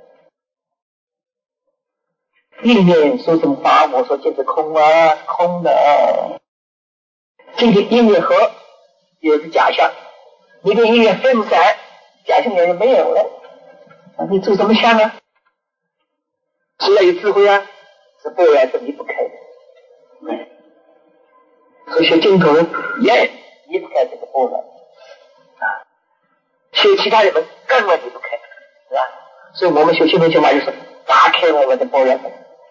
意念说什么法，我说就是空啊，空的。今天意念合，也是假象；你的意念分散，假象也就没有了。那你做什么相呢？只要有智慧啊，是波然是离不开的。所以学净土也离不开这个波然啊，学其他人们根本离不开，是吧？所以我们学净土修法就是打开我们的波然门。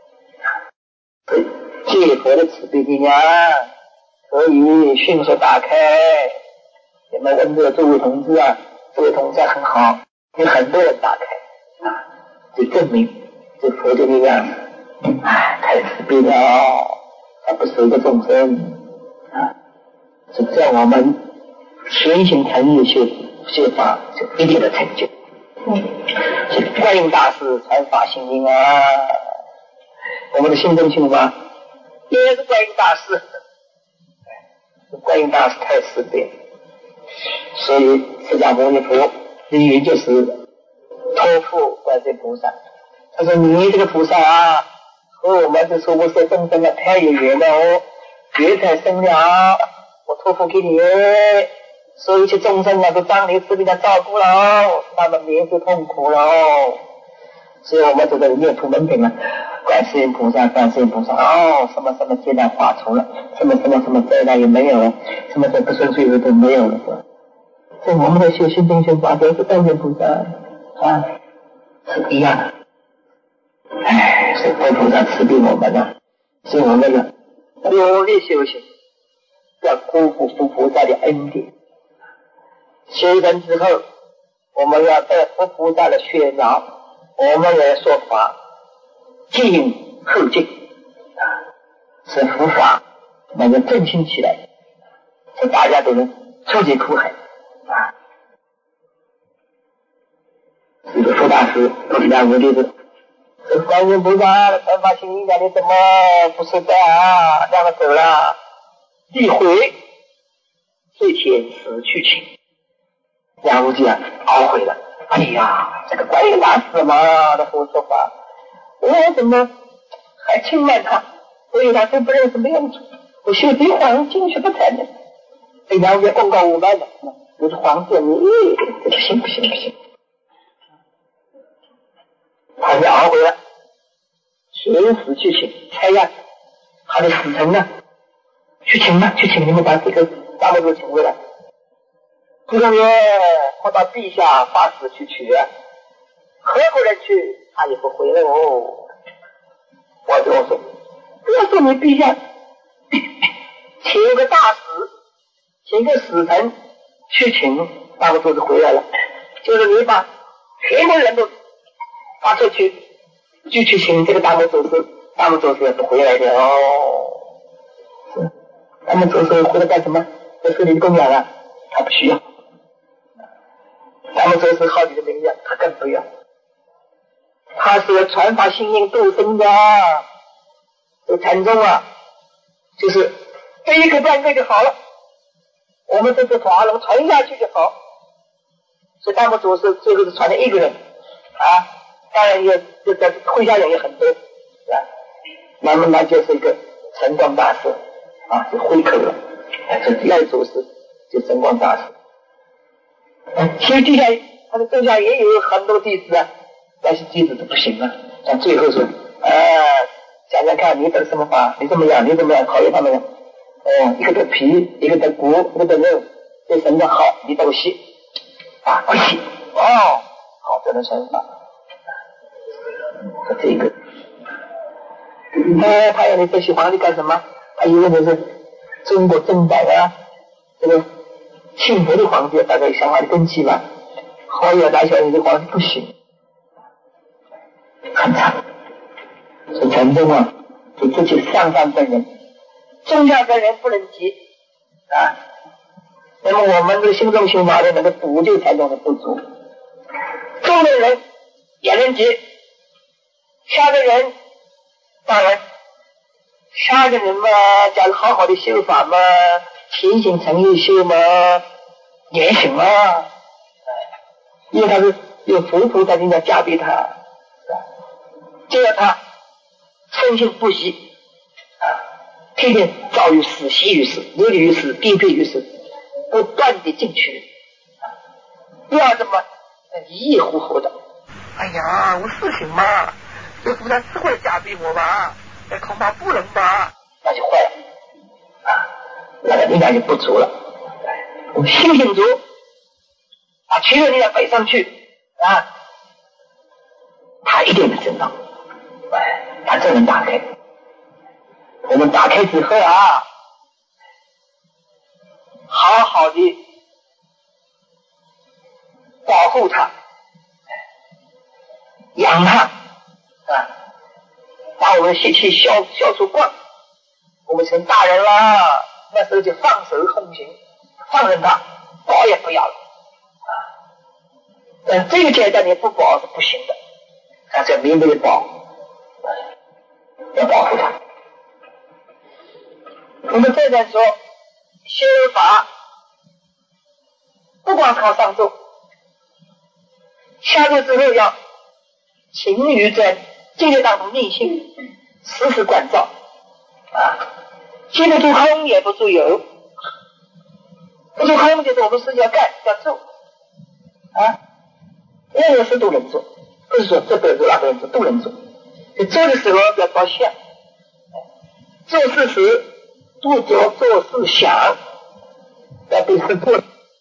借佛的慈悲力量，可以迅速打开。你们问这个诸位同志啊，诸位同志很好，有很多人打开啊，就证明这佛的力量，哎，太慈悲了，他不舍得众生啊。所以在我们全心诚意修修法，就一定的成就。嗯，观音大师传法心经啊，我们的心中心法。也是观音大师，观音大师太慈悲，所以释迦牟尼佛也就是托付观世菩萨。他说：“你这个菩萨啊，和我们这娑婆世众生啊太有缘了哦，缘太深了，我托付给你，所有一切众生啊都当你慈悲的照顾了哦，他们免受痛苦了哦。”所以我们走的念佛门品了，观世音菩萨，观世音菩萨，哦，什么什么艰难化除了，什么什么什么灾难也没有了，什么什么不顺遂都没有了。所以我们的修心中修法都是观世音菩萨啊，是一样的。唉，所以佛菩萨慈悲我们呢，所以我们呢努力修行，要辜负佛菩萨的恩典。修成之后，我们要在佛菩萨的宣导。我们来说法，进后进啊，使佛法能够振兴起来，使大家都能出解苦海啊。这个佛大师不是两个例子，这观音菩萨的传法心经讲的怎么不是的啊？让他走了，一回最前死去情，两无忌啊懊悔了。哎呀，这个观音大师嘛的佛说法，我怎么还轻慢他？所以他都不认识没用处。我修这皇进去不才能，哎呀，我公告我们的，我是皇帝，你这个行不行不行？ 他就熬回来，随时去请差呀，他的使臣呢，去请吧，去请你们把这个大魔头请回来。朱正元，我到陛下发使去取啊，何国人去，他也不回来哦。我就说，要说你陛下请个大使，请个使臣去请大魔头子回来了，就是你把全国人都发出去，就去请这个大魔头子，大魔头子也不回来的哦。是，大魔头子回来干什么？这是你的供养啊，他不需要。大魔头子好你的名量，他更不要。他是传法心印度生的，这禅宗啊，就是这一个半个就好了，我们这个法能传下去就好。所以大魔祖师最后是传了一个人啊，当然也这个会下人也很多啊，那么那就是一个神光大师啊，就会口了，这第二祖师就神光大师。嗯，其实地下他的地下也有很多弟子啊，但是弟子都不行了，但最后说，啊，想想看你得什么法，你怎么样，你怎么样，考验他们了。哦，一个得皮，一个得骨，一个得肉，对神的好，你都吸啊，不吸哦，好，这能传法。这个，哎，他要你不喜欢你干什么？他以为你是中国正版啊，这个庆福的皇帝，大概想法的根基嘛。后来打小你的皇帝不行，很惨。所以禅宗啊，就自己上上等人，中下等人不能及啊。那么我们这个心中心法的能够补救禅宗的不足，中的人也能及，下的人当然下的人嘛，假如好好的修法嘛，勤行诚意修嘛，也行啊。因为他是有佛菩萨人家加俾他，就要他深信不疑啊，天天遭遇死，习于死，流离于死，必必于死，不断的进取，不要这么迷迷糊糊的。哎呀，我是行嘛，这菩萨是会加俾我吧？那恐怕不能吧？那就坏了啊，那个力量就不足了。我信心足。啊，其实你要背上去啊，他一定能挣到，哎，他真能打开。我们打开之后啊，好好的保护他，养他啊，把我们的习气消消除光。我们成大人了，那时候就放手空行，放任他，保也不要了。呃，这个阶段你不保是不行的，啊，这明白的保，要保护他。我们再再说，修法不光靠上座，下座之后要勤于在境界当中内心时时关照啊，既不住空也不住有，不住空就是我们事要干要做啊。任何事都能做，不是说这个人做那个人做都能做。你做的时候要着相，做事时不着做事想，要对事做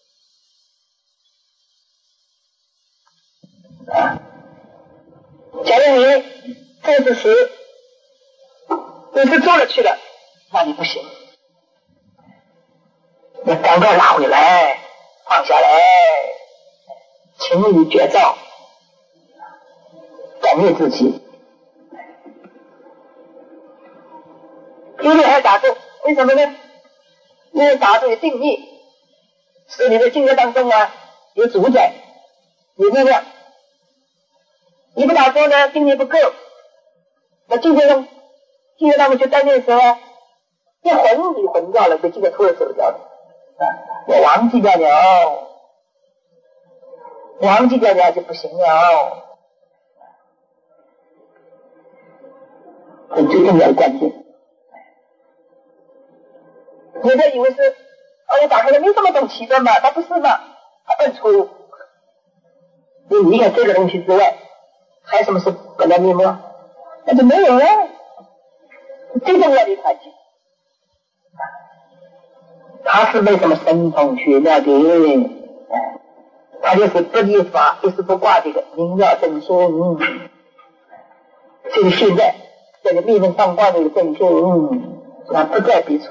啊。假如你做事时你是做了去了，那你不行，你赶快拉回来，放下来。勤于觉照，感念自己。因为还打坐，为什么呢？因为打坐有定力，使你的境界当中啊有主宰，有力量。你不打坐呢，定力不够，那境界中境界当中去担念的时候，一混你混掉了，被境界突然走掉了啊，我忘记掉了。忘记掉了就不行了，这最重要的关键。有的以为是，哦，我打开了没这么懂奇端嘛，他不是嘛，他笨错误。你离开这个东西之外，还有什么是见到面目，那就没有了。最重要的一块肌，它是没什么神通玄妙的，它就是不立法一丝不挂这个明了真心。这个现在这个密封放光的一个真心，它不在彼处，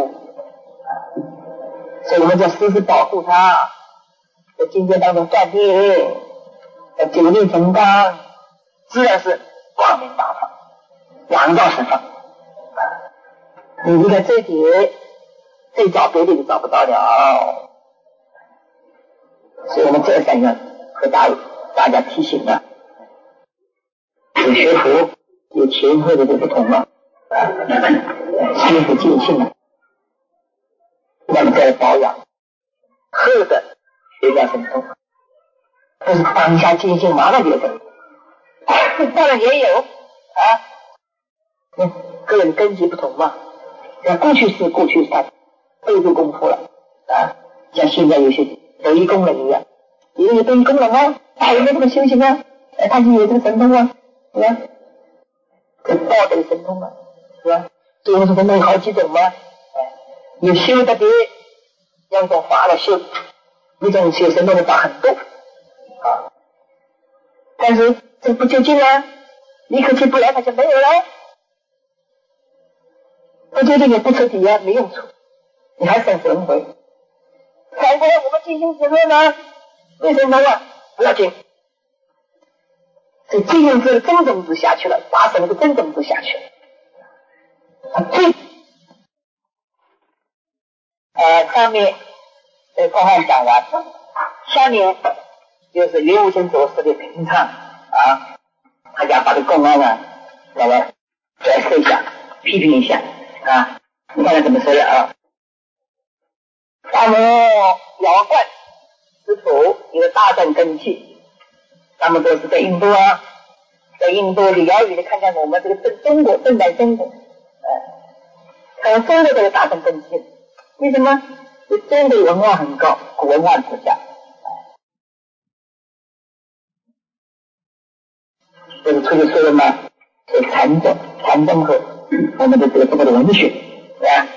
所以我们就时时保护它，在境界当中锻炼，在久力成钢，自然是光明大放，阳道释放。你离开这一点，再找别的就找不到了。所以我们这三个和大大家提醒了，有学佛有前后的就不同了啊，心不尽兴了，那么再保养后的学家神通，不是当下尽兴马上就成，当然也有啊，嗯，个人根基不同嘛。像过去是过去是他背部功夫了啊，像现在有些得意功能一样，有有得意功能啊，他有没有这个修行啊？哎，他就有这个神通啊，是吧？这道德神通啊，是吧？这种神通有好几种嘛，哎，有修的的，用种法来修，一种修神通的法很多啊，但是这不究竟啊，立刻去不来，它就没有了。不究竟也不彻底啊，没用处，你还生轮回。反过来我们进行之后呢，为什么啊？不要紧，这进行之真种子下去了，达成这个真种子下去了。最呃上面呃公案讲完，下面就是袁无心左师的评唱啊，大家把这公案呢，那么解释一下，批评一下。啊，你看看怎么说的啊？大摩尧冠师徒一个大正根器，他们都是在印度啊，在印度的遥远的看看我们这个中中国正在中国，呃，看中国这个大正根器，为什么？中国文化很高，古文化国家，这是出去说的嘛？是禅宗，禅宗和我们的这个中国的文学，对吧？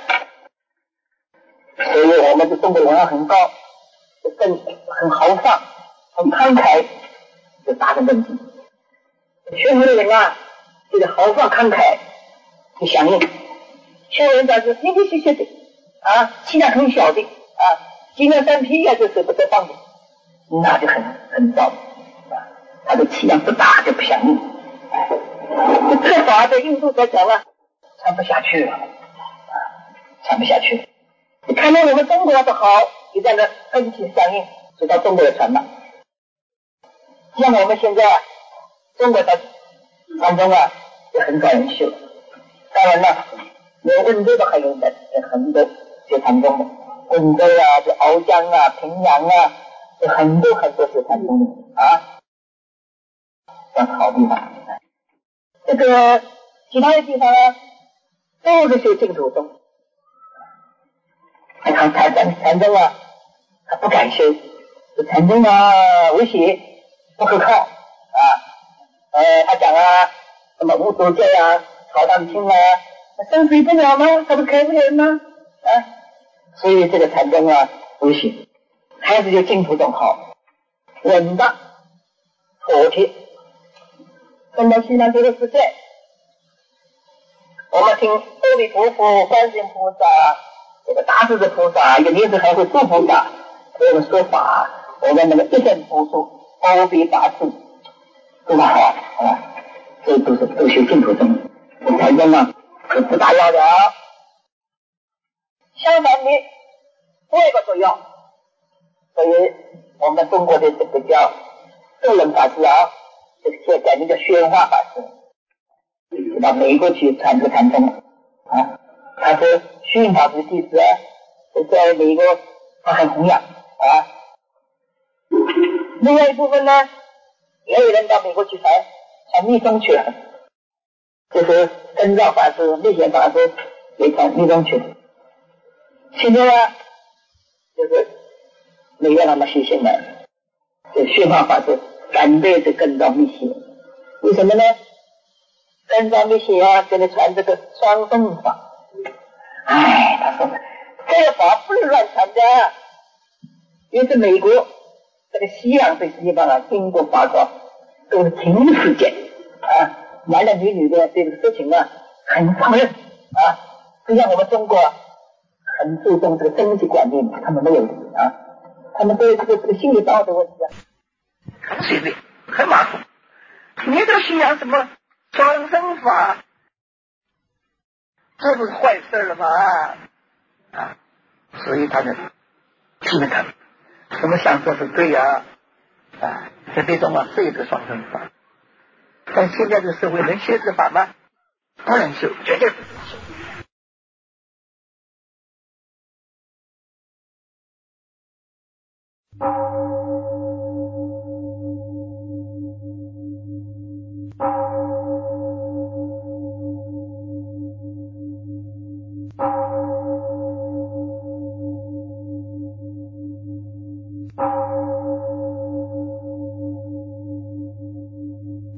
所以我们的中国文化很高，更很豪放，很慷慨，就达成问题。学佛的人啊，这个豪放慷慨就响应；学佛人家是平平实实的啊，气量很小的啊，金刚三皮呀，这是不得当的，那就很很糟啊。他的气量不大就不响应。这这法在印度来讲了，传不下去了，啊，传不下去。你看到我们中国不好，你在那跟起响应，就到中国的传了。像我们现在中国的当中啊，也很少人修。当然了，连温州的还有人，很多学禅宗的，温州啊、这鳌江啊、平阳啊，有很多很多学禅宗的啊，这好地方。这个其他的地方啊，都是修净土宗。他看禅禅禅宗啊，他不敢修，这禅宗啊危险，不可靠啊。呃，他讲啊，什么无所界啊、曹当清啊，生死不了吗？他不开不了吗？啊，所以这个禅宗啊危险，还是就净土宗好，稳当、妥帖。跟到西方这个世界，我们听阿弥陀佛、观世音菩萨。这个大势至菩萨，有的时还会做菩萨，给我们说法，我们那个一生佛说，包庇大事，多么好啊！这都是都修净土宗，这禅宗啊是不大要的。相反的，第二个作用，所以我们中国的这个叫周人法师啊，这个现在改名叫宣化法师，就到美国去传这个禅宗啊。他是虚云法师的弟子啊，在美国他很弘扬啊。另外一部分呢，也有人到美国去传传密宗去了，就是根照法师、密显法师也传密宗去了。现在呢，就是美国他们实行了，这虚云法师反对这根照密显，为什么呢？ 山上那些啊，跟他传这个双生法。哎，他说这个法不能乱传的，因为是美国这个西洋这世界上啊，经过发烧都是情事件啊，男男女女的这个事情啊，很放任啊，不像我们中国很注重这个经济观念，他们没有啊，他们对这个这个心理道德问题啊，很随便，很马虎。你这西洋什么双生法，这不是坏事了吗？啊，所以他们基本上什么想说是对啊，啊，在这种啊是一个双生法，但现在这个社会能修这法吗？不能修，绝对不能修。